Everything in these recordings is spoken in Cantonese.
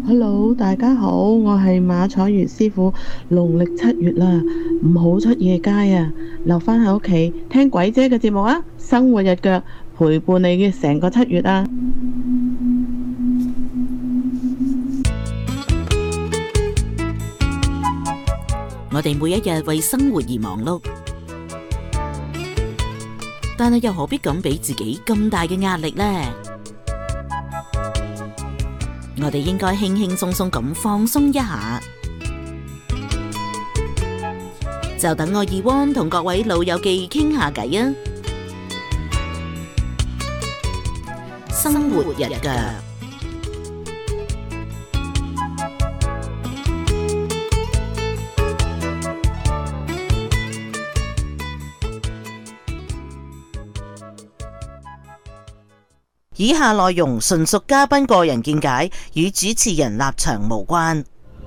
Hello，大家好，我係馬彩如師傅。農曆7月啦，唔好出夜街啊，留返喺屋企聽鬼姐嘅節目啊，生活日腳陪伴你嘅成個7月啊。 我哋每一日為生活而忙碌，但係又何必咁俾自己咁大嘅壓力呢？我哋應該輕輕鬆鬆咁放鬆一下，就等我二汪同各位老友記傾下偈啊！生活日腳。以下內容純屬嘉賓個人見解，與主持人立場無關。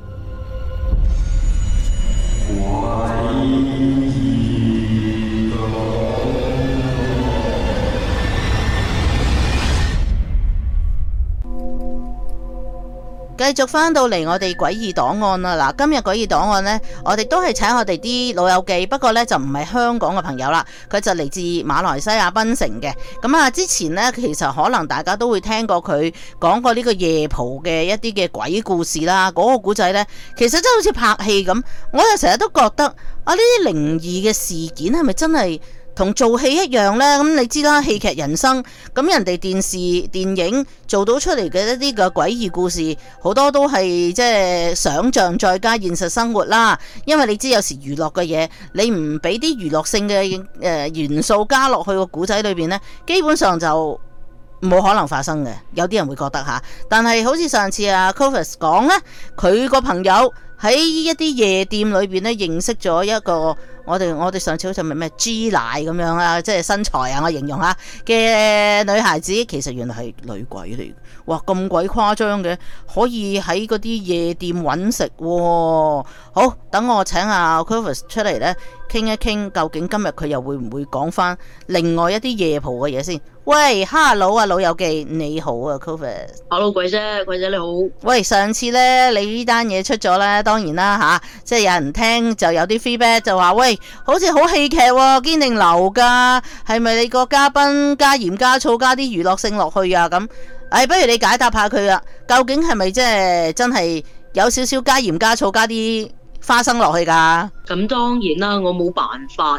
繼續返到嚟我哋詭異檔案啦。嗱，今日詭異檔案呢，我哋都係請我哋啲老友記，不過呢就唔係香港嘅朋友啦，佢就嚟自馬來西亞檳城嘅。咁啊，之前呢，其實可能大家都會聽過佢講過呢個夜蒲嘅一啲嘅鬼故事啦。嗰個古仔呢，其實真係好似拍戲咁，我又成日都覺得啊，呢啲靈異嘅事件係咪真係同做戲一樣呢？咁你知啦，戲劇人生，咁人哋電視電影做到出嚟嘅一啲嘅詭異故事，好多都係即係想像再加現實生活啦。因為你知有時娛樂嘅嘢，你唔俾啲娛樂性嘅元素加落去個古仔裏邊呢，基本上就冇可能發生嘅。有啲人會覺得吓，但係好似上次阿 Clovis 講呢，佢個朋友喺一啲夜店裏邊呢，認識咗一個我哋上次好似係咩 G 奶咁樣啊，即係身材啊，我形容下嘅女孩子，其實原來係女鬼嚟。哇，咁鬼誇張嘅，可以喺嗰啲夜店揾食喎。好，等我請阿 Clovis 出嚟呢，傾一傾，究竟今日佢又會唔會講翻另外一啲夜蒲嘅嘢先？喂，Hello 啊，老友記你好啊 ，Clovis。 Hello，鬼姐你好。 喂，上次呢，你呢單嘢出咗呢，當然啦吓，即係有人聽就有啲 feedback 就話喂，好似好戲劇喎，堅定流噶，係咪你個嘉賓加鹽加醋加啲娛樂性落去啊？咁，不如你解答下佢啊，究竟係咪即係真係有少少加鹽加醋加啲花生落去噶？ 咁當然啦，我冇辦法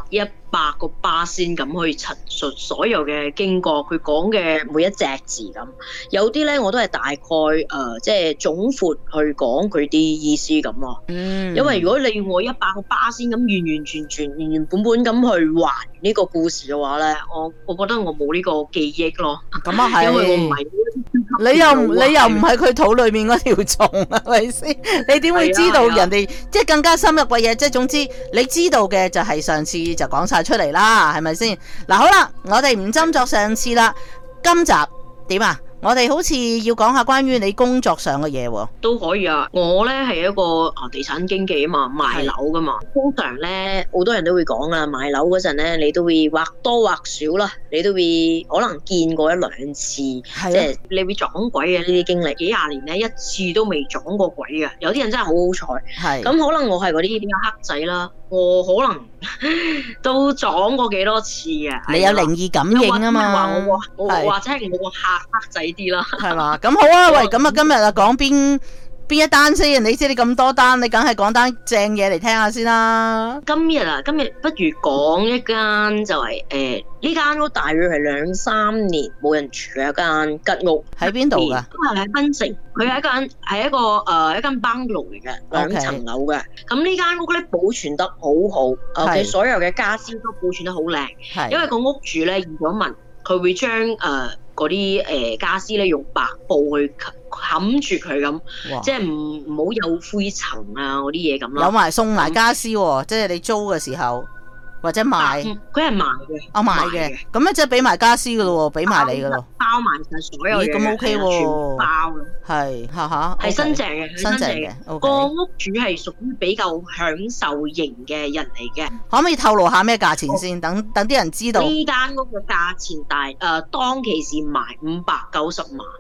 100%咁去陳述所有嘅經過，佢講嘅每一隻字咁。有啲咧我都係大概即係總括去講佢啲意思咁咯。因為如果你要我100%咁完完全全原原本本咁去還呢個故事嘅話咧，我覺得我冇呢個記憶咯。 咁啊係， 因為我唔係你又唔係佢肚裏面嗰條蟲係咪先？你點會知道人哋即係更加深入嘅嘢？即係總之你知道嘅就係上次就講晒出嚟啦，係咪先？嗱，好啦，我哋唔斟酌上次啦，今集點啊？我哋好似要講下關於你工作上嘅嘢喎。 都可以啊，我咧係一個地產經紀啊嘛，賣樓噶嘛。通常咧好多人都會講啊，賣樓嗰陣咧你都會或多或少啦，你都會可能見過1-2次，即係你會撞鬼嘅呢啲經歷。幾廿年咧一次都未撞過鬼嘅，有啲人真係好好彩。咁可能我係嗰啲比較黑仔啦，我可能都撞過幾多次嘅。你有靈異感應啊嘛？ 我或者係我個黑仔啲啦，係嘛？咁好啊，喂，咁啊今日啊講邊一單先？你知你咁多單，你梗係講單正嘢嚟聽下先啦。 今日不如講一間就係呢間屋大約係2-3年冇人住嘅一間吉屋。 喺邊度噶？ 都係喺檳城，佢係一間 bungalow 嚟嘅，2層樓嘅。咁呢間屋咧保存得好好，佢所有嘅家私都保存得好靚。因為個屋主咧移咗民，佢會將嗰啲家私咧用白布去冚住佢咁，即係唔好有灰塵啊嗰啲嘢咁咯。有埋送埋家私喎，即係你租嘅時候或者賣， 佢係賣嘅。 賣嘅，咁咧即係俾埋家私噶咯喎，俾埋你噶咯， 包埋晒所有嘢。 咁 OK 喎， 全部包咯。 係， 係新淨嘅， 新淨嘅。 個屋主係屬於比較享受型嘅人嚟嘅。 可唔可以透露下咩價錢先？等啲人知道。 呢間屋嘅價錢當其時賣590萬。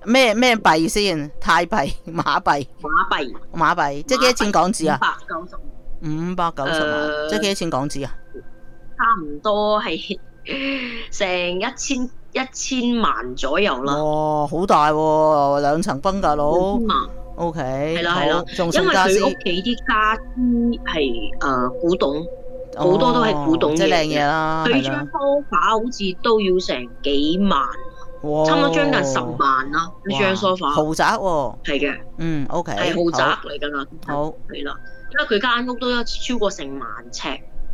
咩幣先？泰幣、馬幣、馬幣，即係幾多錢港紙啊？590萬，即係幾多錢港紙啊？ 差唔多係成1000萬左右啦。 哇，好大喎，2層賓格樓。OK， 係啦， 仲因為送家私， 佢屋企啲家私係古董，好多都係古董嘅， 即係靚嘢啦。 佢張梳化好似都要成幾萬，差唔多將近10萬啦。呢張梳化豪宅喎， 係嘅 ，OK， 係豪宅嚟㗎啦。 好係啦，因為佢間屋都超過成萬尺。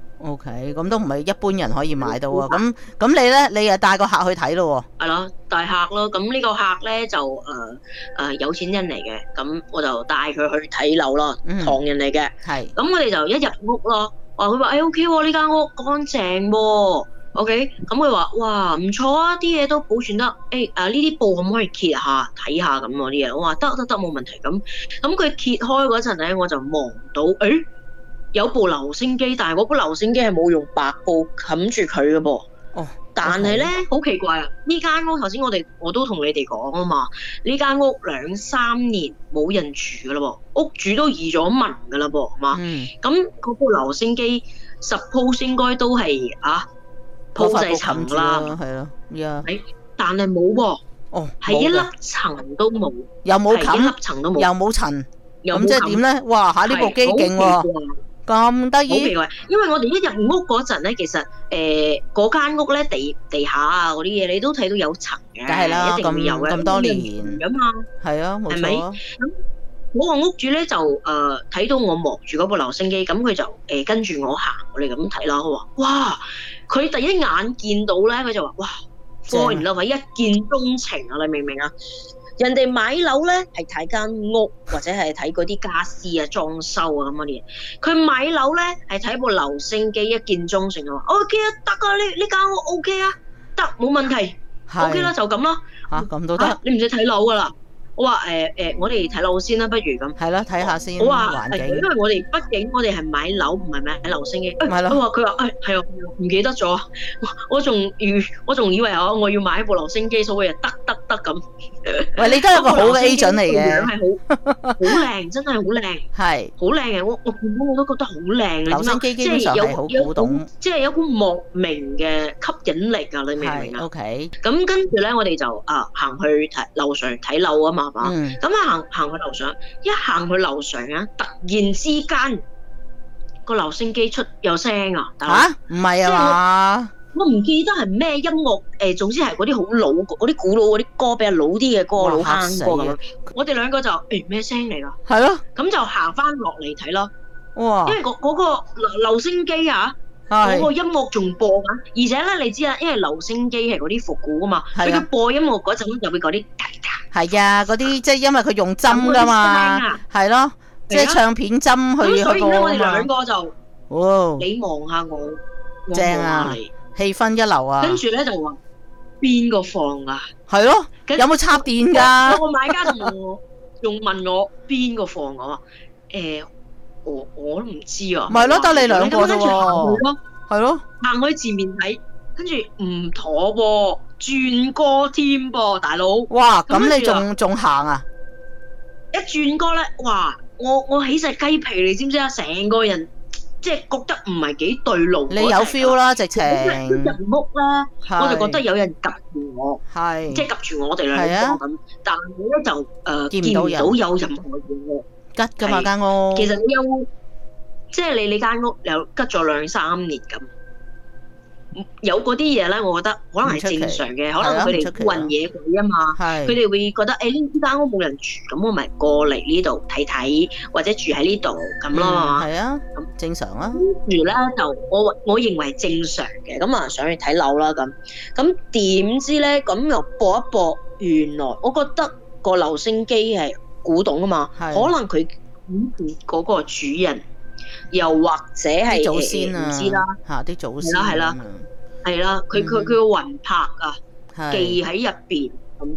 OK，咁都唔係一般人可以買到啊！咁你咧，你又帶個客去睇咯喎？ 係咯，帶客咯。咁呢個客咧就有錢人嚟嘅，咁我就帶佢去睇樓咯，唐人嚟嘅。 係。咁我哋就一入屋咯，佢話OK 喎，呢間屋乾淨喎。OK，咁佢話哇唔錯啊，啲嘢都保存得。呢啲布可唔可以揭下睇下咁嗰啲嘢？我話得冇問題。咁佢揭開嗰陣咧，我就望到有部留聲機，但係嗰部留聲機係冇用白布冚住佢嘅噃。 哦， 但係咧好奇怪啊！呢間屋頭先我都同你哋講啊嘛，呢間屋2-3年冇人住噶啦噃，屋主都移咗民噶啦噃，係嘛？咁嗰部留聲機 suppose 應該都係鋪晒層啦， 係咯， 但係冇喎，係一粒層都冇， 又冇冚， 一粒層都冇， 又冇塵，咁即係點咧？哇！呢部機勁喎！咁得意， 好奇怪，因為我哋一入屋嗰陣咧，其實嗰間屋咧地下啊嗰啲嘢，你都睇到有塵嘅， 梗係啦， 一定會有嘅， 咁多年噶嘛， 係啊，冇錯啊。 咁嗰個屋主咧就睇到我望住嗰部留聲機，咁佢就跟住我行，我哋咁睇啦。佢話：哇！佢第一眼見到咧，佢就話：哇！fall in love，一見鍾情啊！你明唔明啊？人哋買樓咧係睇間屋或者係睇嗰啲家私啊、裝修啊咁嗰啲嘢，佢買樓咧係睇部留聲機，一見鍾情就話 OK 啊，得啊，呢間屋 OK 啊，得冇問題 ，OK 啦就咁啦。 咁都得， 你唔使睇樓噶啦。我話我哋睇樓先啦，不如咁。 係啦，睇下先。 我話環境， 因為畢竟我哋係買樓，唔係買留聲機。 係咯。 佢話係啊，唔記得咗。我仲以為我要買一部留聲機，所以得咁。 喂，你都係一個好嘅 agent 嚟嘅。 係好靚，真係好靚。 係。好靚嘅，我見到我都覺得好靚。 留聲機基本上係好古董， 即係有股莫名嘅吸引力啊！你明唔明啊 ？OK。 咁跟住咧，我哋就行去樓上睇樓啊嘛。咁行去樓上，一行去樓上啊，突然之間個留聲機有聲啊！ 唔係啊嘛？ 我唔記得係咩音樂，總之係嗰啲好老嗰啲古老嗰啲歌，比較老啲嘅歌，老坑歌咁。我哋兩個就咩聲嚟㗎？ 係咯， 咁就行翻落嚟睇咯。 哇！ 因為嗰個留聲機啊。嗰個音樂仲播緊，而且咧你知啦，因為留聲機係嗰啲復古啊嘛，佢播音樂嗰陣就會嗰啲係啊，嗰啲即係因為佢用針噶嘛，係咯，即係唱片針去所以咧，我哋兩個就，你望下我， 正啊，氣氛一流啊。 跟住咧就話邊個放啊？ 係咯，有冇插電㗎？ 個買家仲問我邊個放我啊？我都唔知啊， 咪咯，得你兩個啫喎，係咯， 行去前面睇，跟住唔妥喎，轉歌添噃，大佬。 哇，咁你仲行啊？ 一轉歌咧，哇！我起晒雞皮，你知唔知啊？成個人即係覺得唔係幾對路。 你有 feel 啦，直情。 入屋啦，我就覺得有人夾住我， 係即係夾住我哋兩個咁，但係咧就見唔到有任何嘢。 吉噶嘛間屋， 其實你即係你間屋有吉咗2-3年咁，有嗰啲嘢咧，我覺得可能係正常嘅，可能佢哋混野鬼啊嘛，佢哋會覺得呢間屋冇人住，咁我咪過嚟呢度睇睇，或者住喺呢度咁咯， 係啊，咁正常啊。 跟住咧就我認為正常嘅，咁啊上去睇樓啦咁點知咧咁又播一播，原來我覺得個留聲機係古董啊嘛，可能佢嗰個主人，又或者係祖先啊， 唔知啦啲祖先係啦，佢個魂魄啊，記喺入邊咁，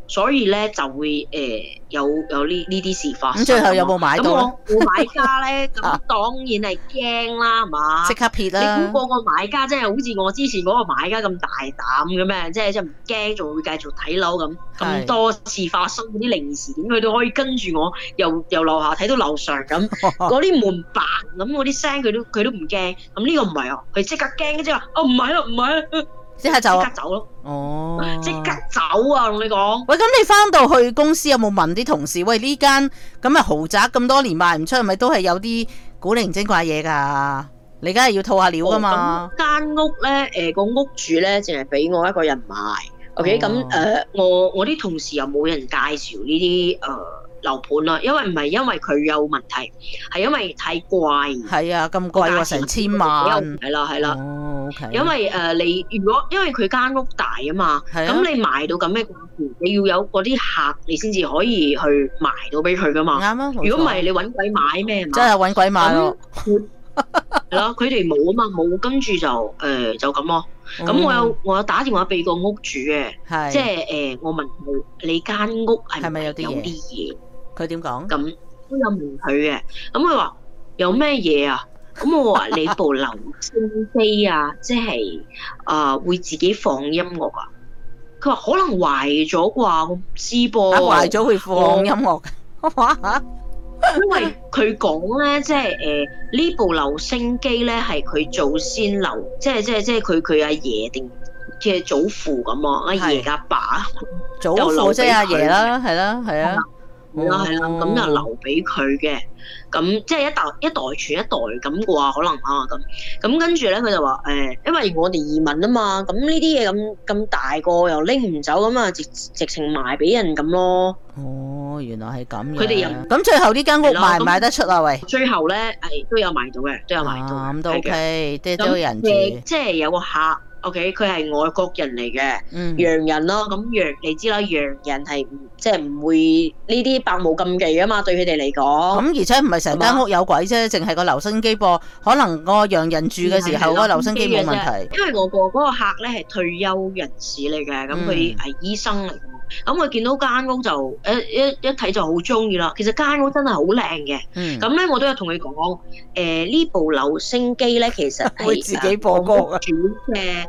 所以咧就會有呢啲事發生。 咁最後有冇買到啊？ 咁我買家咧，咁當然係驚啦，係嘛？ 即刻撇啦！ 你估個買家真係好似我之前嗰個買家咁大膽嘅咩？即係唔驚，仲會繼續睇樓咁多次發生嗰啲靈異事件，佢都可以跟住我由樓下睇到樓上咁，嗰啲門嘭咁嗰啲聲佢都唔驚。咁呢個唔係啊，佢即刻驚即係話哦唔係啦唔係啦， 即刻走， 即刻走咯。 哦， 即刻走啊！同你講。 喂，咁你翻到去公司有冇問啲同事？喂，呢間咁嘅豪宅咁多年賣唔出，係咪都係有啲古靈精怪嘢㗎？你梗係要套下料㗎嘛？ 間屋咧，個屋主咧，淨係俾我一個人買。OK，咁我啲同事又冇人介紹呢啲樓盤啦，因為唔係因為佢有問題，係因為太貴。 係啊，咁貴喎，成千萬。 係啦。 哦，OK。 因為你因為佢間屋大啊嘛，咁你賣到咁嘅價錢，你要有嗰啲客，你先至可以去賣到俾佢噶嘛。 啱啊。 如果唔係，你揾鬼買咩嘛？ 真係揾鬼買咯。 係咯，佢哋冇啊嘛，冇，跟住就咁咯。咁我有打電話俾個屋主嘅，即係我問佢你間屋係咪有啲嘢？ 佢點講？ 咁都有問佢嘅，咁佢話有咩嘢啊？咁我話你部留聲機啊，即係會自己放音樂啊？佢話可能壞咗啩，我唔知噃。 壞咗會放音樂嘅？ 因為佢講咧，即係呢部留聲機咧係佢祖先留，即係佢阿爺定嘅祖父咁啊，阿爺阿爸祖父即係阿爺啦，係啦，係啊， 係啦，咁就留俾佢嘅，咁即係一代傳一代咁嘅話，可能啊咁跟住咧佢就話因為我哋移民啊嘛，咁呢啲嘢咁大個又拎唔走咁啊，直情賣俾人咁咯。 哦，原來係咁嘅。 佢哋又咁最後呢間屋賣唔賣得出啊？喂， 最後咧都有賣到嘅，都有賣到。 咁都 OK，都有人住。 即係有個客 ，OK，佢係外國人嚟嘅，洋人咯。咁你知啦，洋人係即係唔會呢啲百無禁忌啊嘛，對佢哋嚟講。 咁而且唔係成間屋有鬼啫，淨係個留聲機播，可能個洋人住嘅時候個留聲機冇問題。 因為我嗰個客咧係退休人士嚟嘅，咁佢係醫生嚟。咁佢見到間屋就一睇就好中意啦。其實間屋真係好靚嘅。咁咧我都有同佢講，呢部留聲機咧其實係會自己播歌主嘅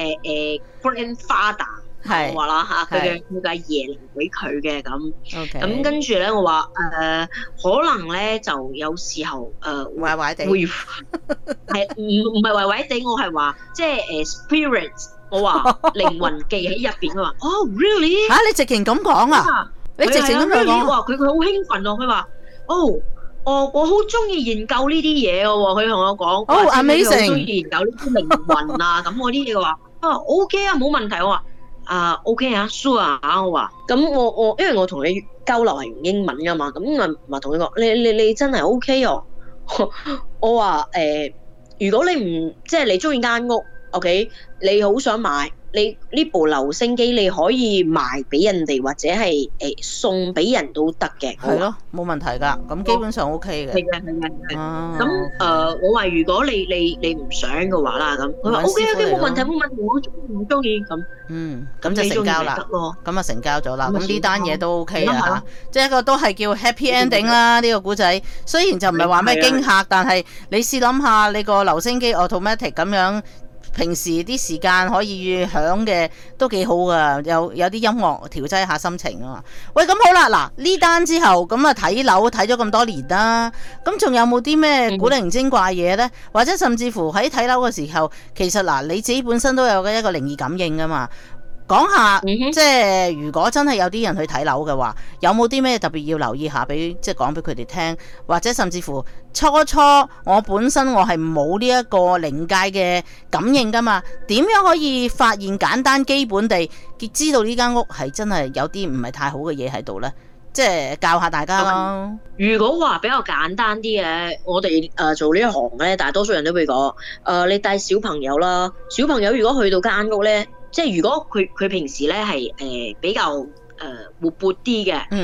grandfather 係我話啦嚇，佢嘅阿爺留俾佢嘅咁。咁跟住咧我話可能咧就有時候壞壞地會係唔係壞壞地，我係話即係spirit。我話靈魂寄喺入邊，佢話哦 really 嚇你直情咁講啊？你直情咁樣講？ 佢好興奮咯，佢話我好中意研究呢啲嘢嘅喎，佢同我講 amazing， 中意研究呢啲靈魂啊咁嗰啲嘢，話OK 啊冇問題，我話OK 啊 sure 啊，我話咁我因為我同你交流係用英文噶嘛，咁咪同佢講你真係 OK 哦，我話如果你唔即係你中意間屋。OK， 你好想買，你呢部留聲機你可以賣俾人哋，或者係送俾人都得嘅。 係咯，冇問題㗎，咁基本上 OK 嘅。係嘅。 咁我話如果你唔想嘅話啦，咁佢話 OK 冇問題，我唔中意咁。 咁就成交啦。咁啊成交咗啦，咁呢單嘢都 OK 啊嚇，即係一個都係叫 happy ending 啦。呢個古仔雖然就唔係話咩驚嚇，但係你試諗下，你個留聲機 automatic 咁樣。平時啲時間可以響嘅都幾好噶，有啲音樂調劑下心情啊嘛。喂，咁好啦，嗱呢單之後咁啊睇樓睇咗咁多年啦，咁仲有冇啲咩古靈精怪嘢呢？或者甚至乎喺睇樓嘅時候，其實嗱你自己本身都有嘅一個靈異感應噶嘛。講下，即係如果真係有啲人去睇樓嘅話，有冇啲咩特別要留意下俾即係講俾佢哋聽，或者甚至乎初我本身我係冇呢一個靈界嘅感應噶嘛，點樣可以發現簡單基本地知道呢間屋係真係有啲唔係太好嘅嘢喺度呢？即係教下大家咯。 如果話比較簡單啲嘅，我哋做呢一行咧，大多數人都會講你帶小朋友啦，小朋友如果去到間屋咧。即係如果佢平時咧係比較活潑啲嘅，突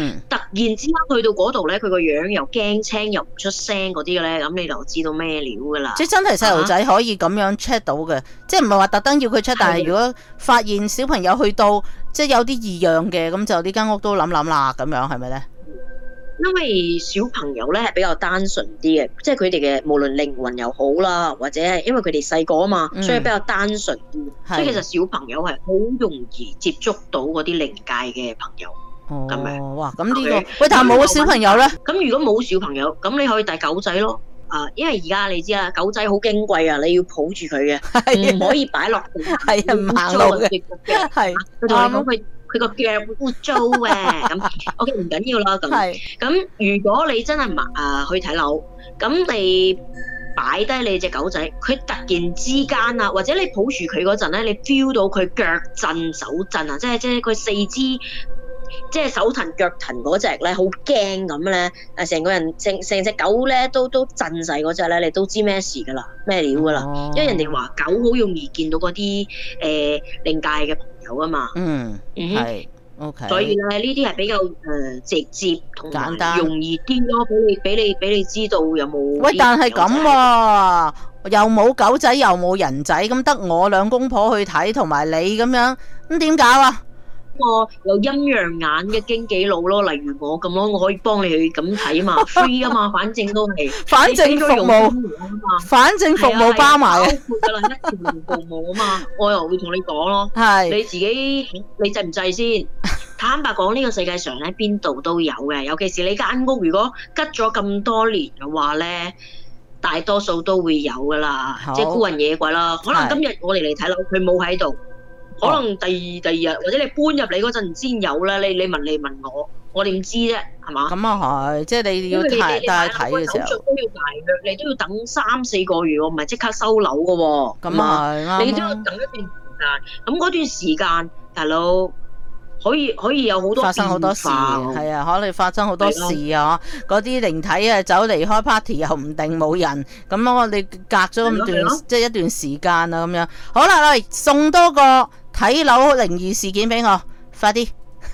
然之間去到嗰度咧，佢個樣又驚青又唔出聲嗰啲嘅咧，咁你就知道咩料噶啦。 即係真係細路仔可以咁樣 check 到嘅，即係唔係話特登要佢 check，但係如果發現小朋友去到即係有啲異樣嘅，咁就呢間屋都諗啦，咁樣係咪咧？ 因為小朋友咧係比較單純啲嘅，即係佢哋嘅無論靈魂又好啦，或者係因為佢哋細個啊嘛，所以比較單純啲。所以其實小朋友係好容易接觸到嗰啲靈界嘅朋友。咁樣哇！咁呢個喂，但係冇小朋友咧？ 咁如果冇小朋友，咁你可以帶狗仔咯。因為而家你知啦，狗仔好矜貴啊，你要抱住佢嘅，唔可以擺落地。 係啊，唔行路嘅。係。 佢同你講佢個腳污糟嘅，咁 OK 唔緊要啦。咁如果你真係去睇樓，咁你擺低你隻狗仔，佢突然之間啊，或者你抱住佢嗰陣咧，你 feel 到佢腳震手震啊，即係佢四肢即係手騰腳騰嗰隻咧，好驚咁咧，成個人成隻狗咧都震晒嗰隻咧，你都知咩事噶啦，咩料噶啦，因為人哋話狗好容易見到嗰啲靈界嘅朋友啊嘛。係 OK。所以咧呢啲係比較直接同埋簡單容易啲咯，俾你知道有冇。 喂，但係咁喎，又冇狗仔又冇人仔，咁得我兩公婆去睇，同埋你咁樣，咁點搞啊？ 個有陰陽眼嘅經紀佬咯，例如我咁咯，我可以幫你去咁睇啊嘛，free 啊嘛，反正都係， 反正服務，反正服務包埋嘅， 包括噶啦，一條龍服務啊嘛，我又會同你講咯， 係你自己你制唔制先？坦白講，呢個世界上咧邊度都有嘅，尤其是你間屋如果吉咗咁多年嘅話咧，大多數都會有噶啦，即係孤魂野鬼啦。可能今日我哋嚟睇樓，佢冇喺度。可能第二日或者你搬入嚟嗰陣先有啦，你問我點知啫，係嘛？ 咁啊係，即係你要帶睇嘅時候， 都要大約，你都要等3-4個月喎，唔係即刻收樓嘅喎。 咁啊係， 你都要等一段時間。咁嗰段時間，大佬可以有好多發生好多事，係啊，可能發生好多事啊！嗰啲靈體啊，走離開 party 又唔定冇人，咁我哋隔咗咁段即係一段時間啊，咁樣好啦，喂，送多個睇樓靈異事件俾我，快啲！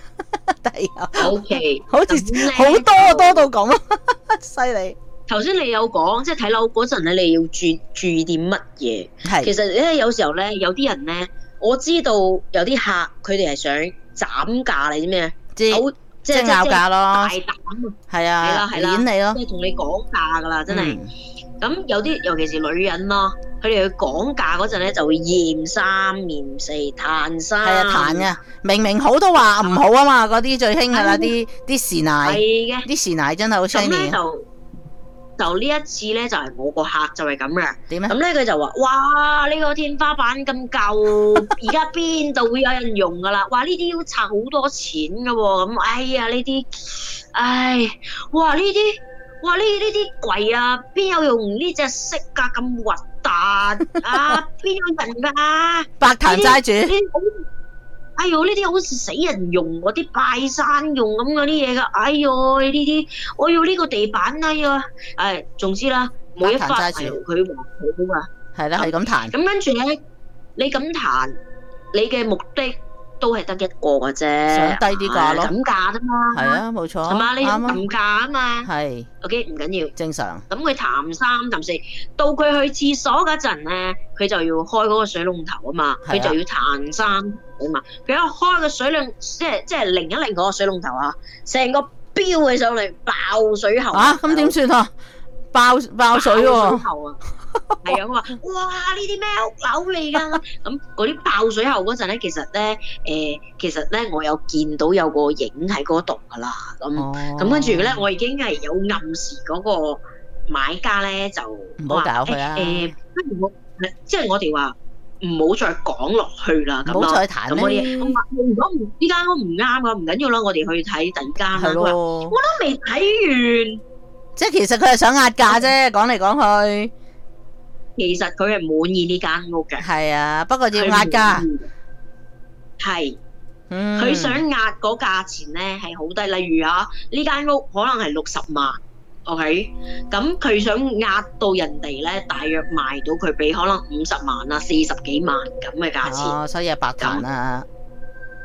OK， 好似好多到咁啊，犀利！ 頭先你有講，即係睇樓嗰陣咧，你要注意啲乜嘢？係其實咧，有時候咧，有啲人咧，我知道有啲客佢哋係想斬價，你知咩？即係拗價咯， 大膽係啊，係啦，演你咯， 即係同你講價噶啦，真係。咁有啲尤其是女人咯，佢哋去講價嗰陣咧，就會嫌三嫌四彈三。係啊，彈啊！明明好都話唔好啊嘛，嗰啲最興噶啦，啲時奶，係嘅，啲時奶真係好犀利。 就呢一次咧，就係我個客就係咁嘅。點咧？咁咧佢就話：哇！呢個天花板咁舊，而家邊度會有人用噶啦？哇！呢啲要拆好多錢噶喎。咁哎呀呢啲，哇呢啲櫃啊，邊有用呢隻色㗎？咁核突啊！邊有人㗎？ 白檀齋主。 哎呦，呢啲好似死人用嗰啲拜山用咁嗰啲嘢㗎。哎呦，呢啲我要呢個地板啊呀！總之啦，每一發佢話好㗎。 係啦，係咁彈。 咁跟住咧，你咁彈，你嘅目的都係得一個嘅啫， 想低啲價咯， 咁價啫嘛。 係啊，冇錯。 係嘛，你要撳價啊嘛。 係。 OK，唔緊要， 正常。咁佢談3談4，到佢去廁所嗰陣咧，佢就要開嗰個水龍頭啊嘛，佢就要彈3啊嘛。佢一開個水龍，即係擰一擰嗰個水龍頭啊，成個飆起上嚟，爆水喉。 咁點算啊？爆水喎！ 係啊，我話哇呢啲咩屋樓嚟㗎？咁嗰啲爆水喉嗰陣咧，其實咧我有見到有個影喺嗰度㗎啦。咁跟住咧，我已經係有暗示嗰個買家咧就唔好搞佢啦。 不如即係我哋話唔好再講落去啦。 唔好再談咧。 如果呢間屋唔啱嘅，唔緊要啦，我哋去睇第二間啦。我都未睇完。 即係其實佢係想壓價啫，講嚟講去。 其實佢係滿意呢間屋嘅， 係啊，不過要壓價， 係，佢想壓嗰價錢咧係好低，例如呢間屋可能係60萬 ，OK，咁佢想壓到人哋咧，大約賣到佢俾可能50萬啊、40幾萬咁嘅價錢， 所以係白談啦，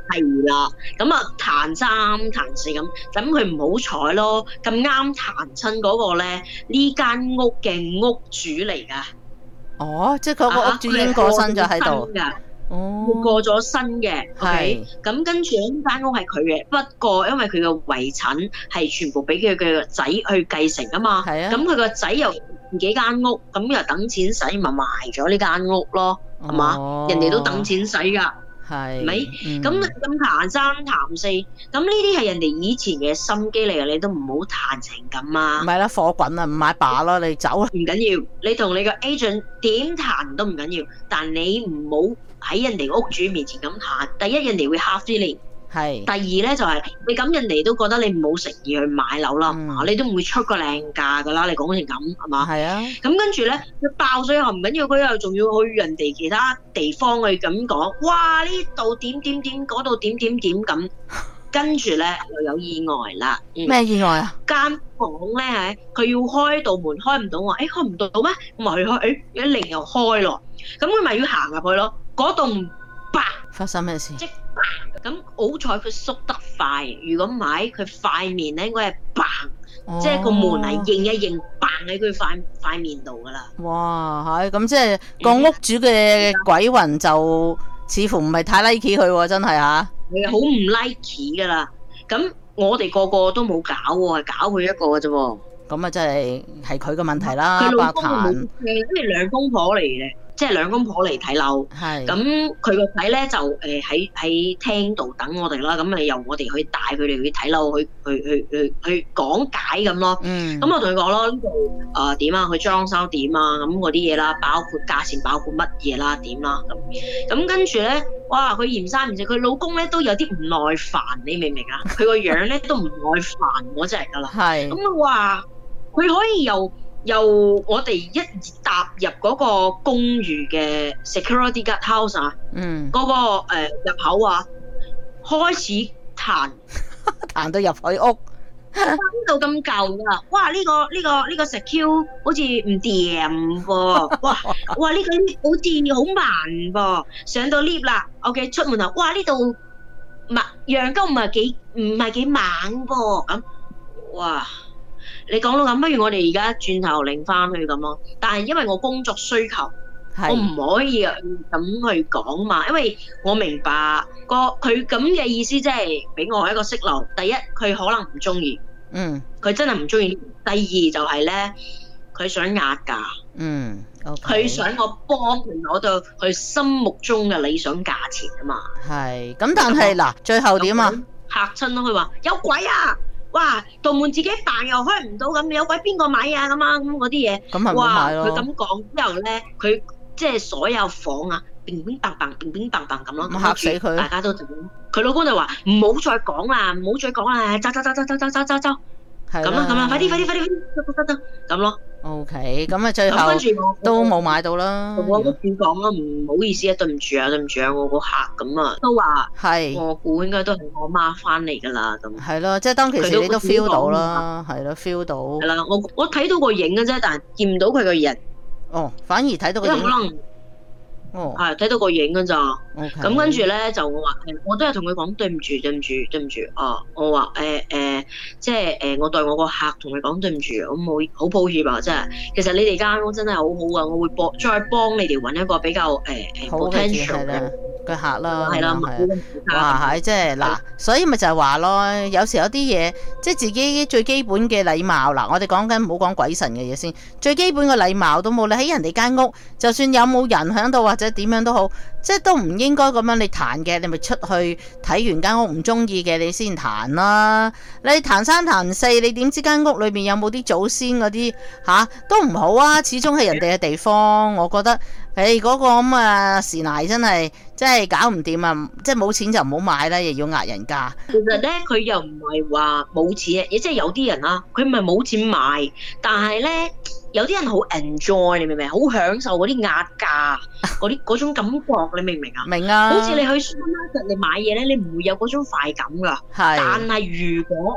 係啦，咁啊彈三彈四咁佢唔好彩咯，咁啱彈親嗰個咧呢間屋嘅屋主嚟㗎。 哦，即係嗰個屋主已經過身咗喺度。哦， 過咗身嘅。 係。 咁跟住呢間屋係佢嘅，不過因為佢嘅遺產係全部俾佢嘅個仔去繼承啊嘛。 係啊。 咁佢個仔又自己間屋，咁又等錢使，咪賣咗呢間屋咯，係嘛？人哋都等錢使㗎。係咪？咁彈三彈四，咁呢啲係人哋以前嘅心機嚟嘅，你都唔好彈成咁啊！ 唔係啦，火滾啊，唔買把咯，你走啦。 唔緊要，你同你個 agent 點彈都唔緊要，但你唔好喺人哋屋主面前咁彈。第一，人哋會 hard feeling。係。第二咧就係你咁，人哋都覺得你冇誠意去買樓啦，你都唔會出個靚價㗎啦。你講成咁係嘛？係啊。咁跟住咧，佢爆咗又唔緊要，佢又仲要去人哋其他地方去咁講，哇！呢度點點點，嗰度點點點咁，跟住咧又有意外啦。 咩意外啊？ 間房咧佢要開道門，開唔到喎。開唔到咩？咁咪去開，一擰又開咯。咁佢咪要行入去咯。嗰棟白發生咩事？ 咁好彩佢縮得快，如果唔係佢塊面咧應該係嘭，即係個門係應一應嘭喺佢塊面度噶啦。 哇，係咁即係個屋主嘅鬼魂就似乎唔係太 like 佢喎，真係嚇。 係好唔 like 噶啦。咁我哋個個都冇搞喎，係搞佢一個嘅啫喎。 咁啊，真係佢嘅問題啦。 佢老公冇，因為兩公婆嚟嘅。即係兩公婆嚟睇樓，咁佢個仔咧就喺廳度等我哋啦，咁咪由我哋去帶佢哋去睇樓，去講解咁咯。咁我同佢講咯，呢度點啊，佢裝修點啊，咁嗰啲嘢啦，包括價錢，包括乜嘢啦，點啦咁跟住咧，哇！佢嫌三嫌四，佢老公咧都有啲唔耐煩，你明唔明啊？佢個樣咧都唔耐煩嗰隻㗎啦。咁啊話佢可以由我哋一踏入嗰個公寓嘅 security guard house 啊，嗰個入口啊，開始彈到入去屋， 呢度咁舊㗎，哇！呢個 secure 好似唔掂噃，哇！呢個好似好慢噃，上到 lift 啦 ，OK 出門口，哇！呢度陽光唔係幾猛噃，咁哇！你講到咁，不如我哋而家轉頭擰翻去咁咯。但係因為我工作需求，我唔可以咁去講嘛。因為我明白佢咁嘅意思，即係俾我一個息流。第一，佢可能唔中意，佢真係唔中意。第二就係咧，佢想壓價，佢想我幫佢攞到佢心目中嘅理想價錢啊嘛。係咁，但係嗱，最後點啊？嚇親咯！佢話有鬼啊！哇！道門自己扮又開唔到咁，有鬼邊個買啊？咁啊咁嗰啲嘢，咁係唔買咯。佢咁講之後咧，佢即係所有房啊，乒乒乓乓，乒乒乓乓咁咯，嚇死佢！大家都佢老公就話唔好再講啦，唔好再講啦，走，咁啦，快啲，走咁咯。OK， 咁啊，最後都冇買到啦。我都點講啦，唔好意思啊，對唔住啊，我個客咁啊，都話係我估應該都係我媽翻嚟噶啦，咁係咯，即係當其時你都 feel 到啦，係咯 feel 到。係啦，我睇到個影嘅啫，但係見唔到佢個人。哦，反而睇到個影。可能係睇到個影㗎咋。咁跟住咧就我話我都係同佢講對唔住。我話即係我對我個客同佢講對唔住，我好抱歉啊，真係。其實你哋間屋真係好好啊，我會再幫你哋揾一個比較potential 嘅客啦。係啦，哇係即係嗱，所以咪就係話咯，有時有啲嘢即係自己最基本嘅禮貌嗱，我哋講緊唔好講鬼神嘅嘢先，最基本嘅禮貌都冇。你喺人哋間屋，就算有冇人喺度或者點樣都好，即係都唔應該咁樣你彈嘅，你咪出去睇完間屋唔中意嘅你先彈啦。你彈三彈四，你點知間屋裏面有冇啲祖先嗰啲都唔好啊！始終係人哋嘅地方，我覺得嗰個咁啊時奶真係搞唔掂啊！即係冇錢就唔好買啦，又要壓人價。其實咧，佢又唔係話冇錢，即係有啲人啦，佢唔係冇錢買，但係咧有啲人好 enjoy，你明唔明？好享受嗰啲壓價嗰種感覺，你明唔明啊？明啊！好似你去 supermarket 你買嘢咧，你唔會有嗰種快感㗎。係。但係如果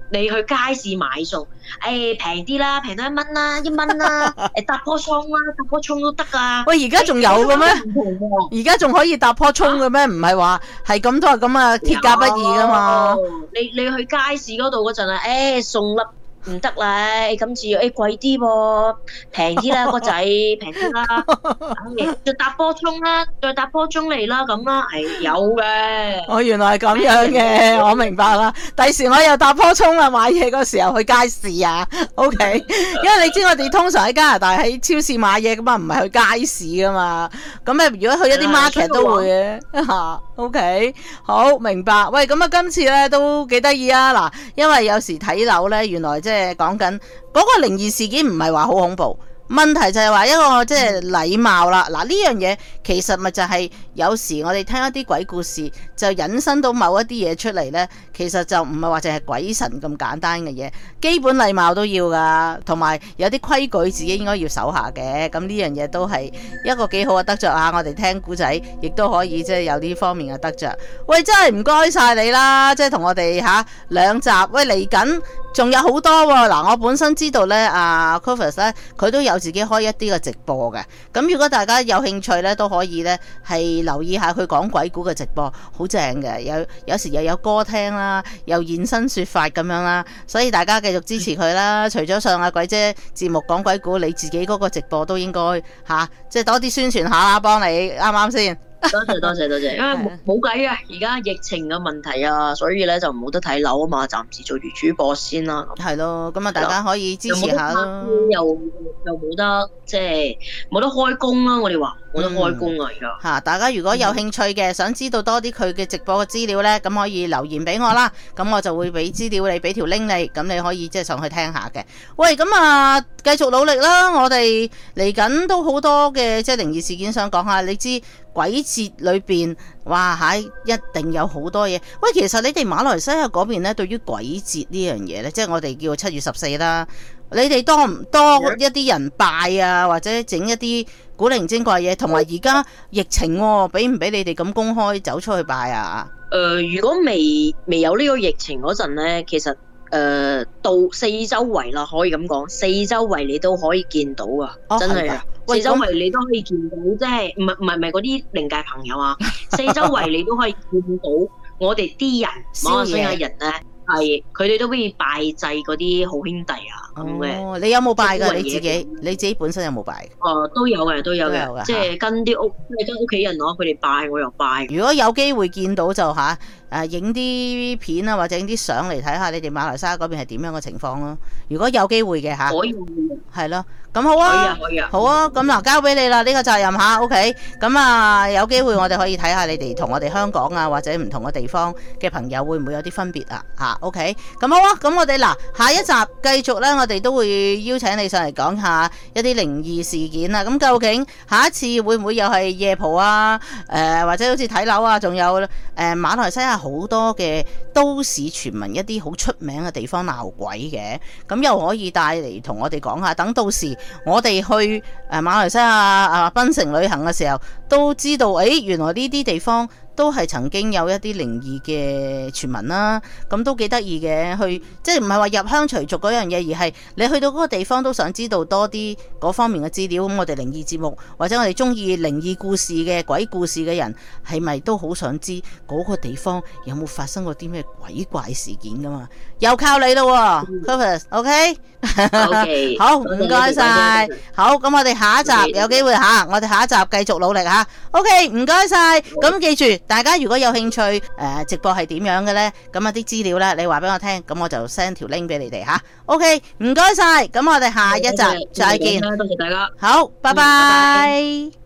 你去街市買餸，平啲啦，平到1蚊啦，1蚊啦，搭棵葱啦，搭棵葱都得噶。 喂，而家仲有嘅咩？而家仲可以搭棵葱嘅咩？唔係話係咁都係咁啊，鐵價不易噶嘛。 你去街市嗰度嗰陣啊，送粒。唔得啦，今次貴啲喎，平啲啦，個仔平啲啦，再搭波葱啦，再搭波葱嚟啦，咁啦，有嘅。 我原來係咁樣嘅，我明白啦。第時我又搭波葱啊，買嘢嗰時候去街市啊，OK。因為你知我哋通常喺加拿大喺超市買嘢噶嘛，唔係去街市噶嘛。咁如果去一啲 market 都會嘅嚇，OK。好明白。喂，咁今次咧都幾得意啊嗱，因為有時睇樓咧，原來即係講緊嗰個靈異事件唔係話好恐怖，問題就係話一個即係禮貌啦。嗱，呢樣嘢其實咪就係有時我哋聽一啲鬼故事就引申到某一啲嘢出嚟呢，其實就唔係話淨係鬼神咁簡單嘅嘢，基本禮貌都要噶，同埋有啲規矩自己應該要守下嘅。咁呢樣嘢都係一個幾好嘅得着啊！我哋聽古仔亦都可以即係有呢方面嘅得着。喂，真係唔該晒你啦，即係同我哋2集。喂，嚟緊仲有好多喎。嗱，我本身知道呢，阿 Clovis 咧佢都有自己開一啲嘅直播嘅。咁如果大家有興趣呢，都可以呢係留意下佢講鬼故嘅直播，好正嘅。有時又有歌聽啦，又現身說法咁樣啦，所以大家繼續支持佢啦。除咗上阿鬼姐節目講鬼故，你自己嗰個直播都應該即係多啲宣傳下啦，幫你啱啱先？ 多謝，因為冇計啊，而家疫情嘅問題啊，所以咧就冇得睇樓啊嘛，暫時做住主播先啦。 係咯，咁大家可以支持下咯。 又冇得即係冇得開工啦，我哋話冇得開工啊而家。 大家如果有興趣嘅，想知道多啲佢嘅直播嘅資料呢，咁可以留言俾我啦，咁我就會俾資料你，俾條 link 你，咁你可以即係上去聽下嘅。喂，咁繼續努力啦，我哋嚟緊都好多嘅即係靈異事件想講下，你知。鬼節裏邊，哇一定有好多嘢。喂，其實你哋馬來西亞嗰邊咧，對於鬼節呢樣嘢咧，即係我哋叫7月14啦，你哋多唔多一啲人拜啊，或者整一啲古靈精怪嘢？同埋而家疫情俾唔俾你哋咁公開走出去拜啊？ 如果未有呢個疫情嗰陣咧，其實到四周圍啦，可以咁講，四周圍你都可以見到啊，真係啊！四周圍你都可以見到，即係唔係嗰啲靈界朋友啊！四周圍你都可以見到我哋啲人，馬來西亞人咧，係佢哋都可以拜祭嗰啲好兄弟啊咁嘅。 你有冇拜㗎？你自己本身有冇拜？ 都有嘅，即係跟啲屋企人攞佢哋拜，我又拜。 如果有機會見到就影啲片啊，或者影啲相嚟睇下你哋馬來西亞嗰邊係點樣嘅情況咯。如果有機會嘅可以係咯，咁好啊， 可以啊， 好啊，咁嗱交俾你啦，呢個責任OK，咁有機會我哋可以睇下你哋同我哋香港啊或者唔同嘅地方嘅朋友會唔會有啲分別啊OK，咁好啊，咁我哋下一集繼續咧，我哋都會邀請你上嚟講下一啲靈異事件啊。咁究竟下一次會唔會又係夜蒲啊？或者好似睇樓啊，仲有馬來西亞好多嘅都市傳聞，一啲好出名嘅地方鬧鬼嘅，咁又可以帶嚟同我哋講下。等到時我哋去馬來西亞檳城旅行嘅時候，都知道原來呢啲地方都係曾經有一啲靈異嘅傳聞啦，咁都幾得意嘅。去即係唔係話入鄉隨俗嗰樣嘢，而係你去到嗰個地方都想知道多啲嗰方面嘅資料。咁我哋靈異節目或者我哋中意靈異故事嘅鬼故事嘅人，係咪都好想知嗰個地方有冇發生過啲咩鬼怪事件噶嘛？又靠你咯，Clovis， OK？ 好，唔該晒。好，咁我哋下一集有機會我哋下一集繼續努力OK， 唔該晒。咁記住，大家如果有興趣直播係點樣嘅呢？咁啲資料呢，你話俾我聽，咁我就 send 條 link 俾你哋OK， 唔該晒。咁我哋下一集再見。 多謝大家。 好，拜拜。